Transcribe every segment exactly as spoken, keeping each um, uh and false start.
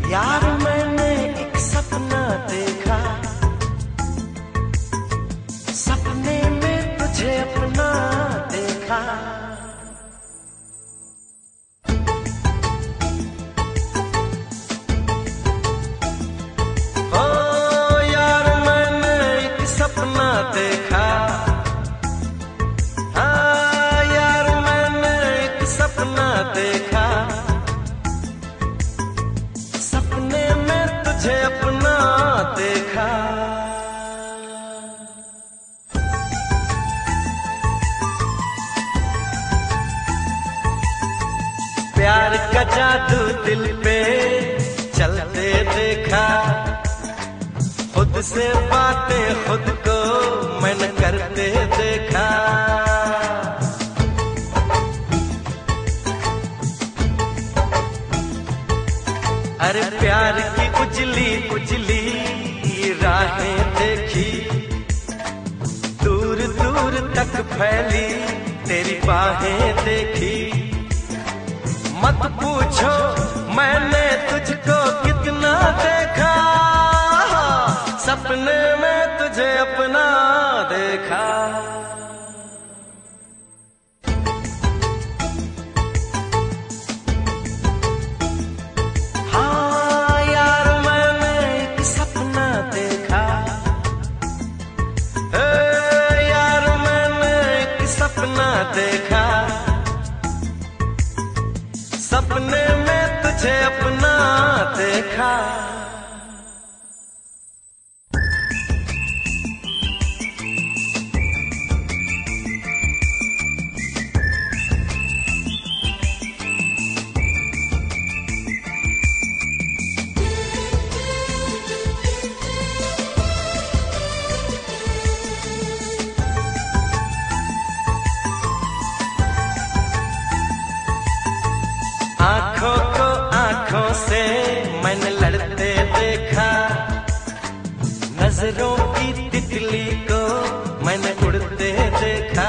यार मैंने एक सपना देखा, सपने में तुझे अपना देखा। ओ यार मैंने एक सपना देखा, हाँ यार मैंने एक सपना देखा, सपने में तुझे अपना देखा। प्यार का जादू दिल पे चलते देखा, खुद से बातें खुद को मैंने करते देखा। अरे प्यार की उजली उजली राहें देखी, दूर दूर तक फैली तेरी बाहें देखी। मत पूछो मैंने तुझको कितना देखा, सपने में तुझे अपना देखा। हाँ यार मैंने एक सपना देखा, हे यार मैंने एक सपना देखा, सपने में तुझे अपना देखा। आंखों को आंखों से मैंने लड़ते देखा, नजरों की तितली को मैंने उड़ते देखा।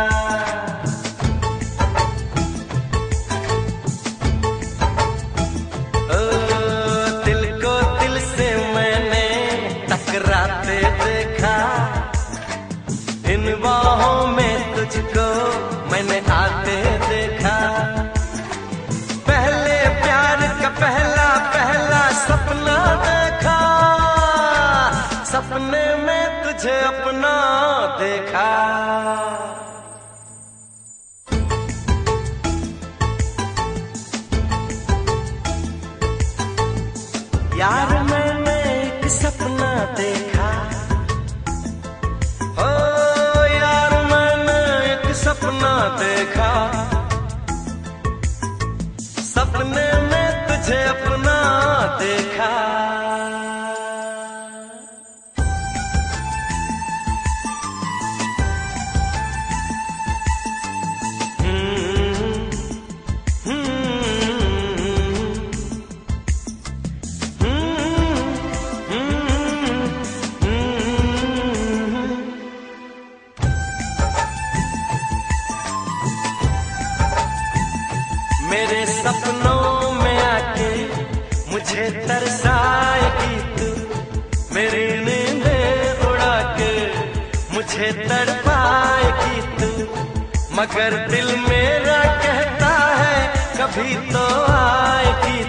ओ दिल को दिल से मैंने टकराते देखा, इन बाहों में तुझको मैंने आते देखा। पहला पहला सपना देखा, सपने में तुझे अपना देखा। यार मैंने एक सपना देखा, ओ यार मैंने एक सपना देखा, सपने में तुझे अपना देखा। मेरे सपनों में आके मुझे तरसाएगी तू, मेरी नींदें उड़ा के मुझे तड़पाएगी तू। मगर दिल मेरा कहता है कभी तो आएगी